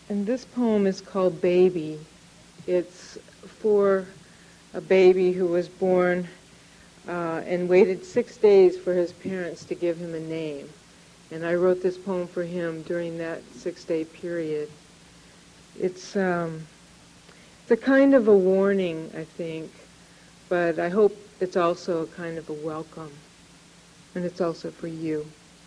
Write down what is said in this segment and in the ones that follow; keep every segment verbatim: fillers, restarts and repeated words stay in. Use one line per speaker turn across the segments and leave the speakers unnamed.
And this poem is called Baby. It's for a baby who was born uh, and waited six days for his parents to give him a name. And I wrote this poem for him during that six-day period. It's, um, it's a kind of a warning, I think, but I hope it's also a kind of a welcome. And it's also for you.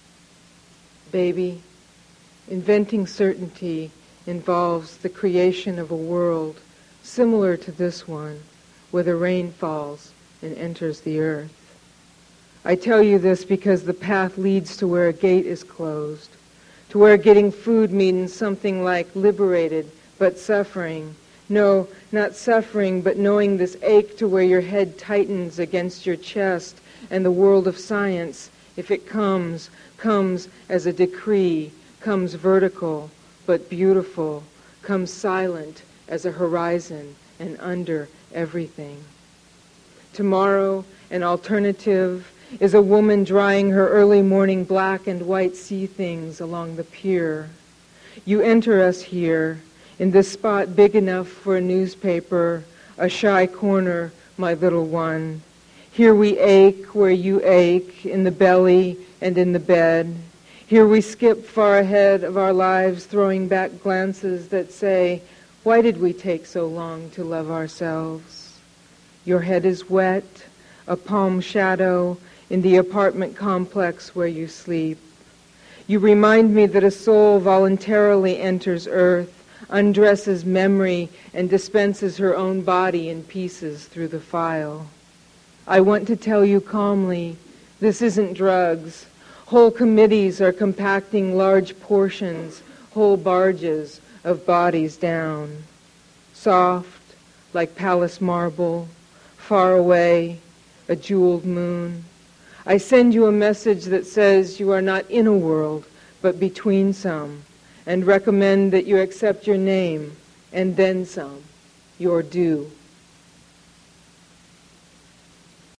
Baby, inventing certainty involves the creation of a world similar to this one, where the rain falls and enters the earth. I tell you this because the path leads to where a gate is closed, to where getting food means something like liberated but suffering. No, not suffering, but knowing this ache to where your head tightens against your chest, and the world of science, if it comes, comes as a decree, comes vertical but beautiful, comes silent as a horizon and under everything. Tomorrow, an alternative is a woman drying her early morning black and white sea things along the pier. You enter us here, in this spot big enough for a newspaper, a shy corner, my little one. Here we ache where you ache, in the belly and in the bed. Here we skip far ahead of our lives, throwing back glances that say, why did we take so long to love ourselves? Your head is wet, a palm shadow in the apartment complex where you sleep. You remind me that a soul voluntarily enters earth, undresses memory, and dispenses her own body in pieces through the file. I want to tell you calmly, this isn't drugs. Whole committees are compacting large portions, whole barges of bodies down. Soft, like palace marble, far away, a jeweled moon. I send you a message that says you are not in a world, but between some, and recommend that you accept your name, and then some, your due.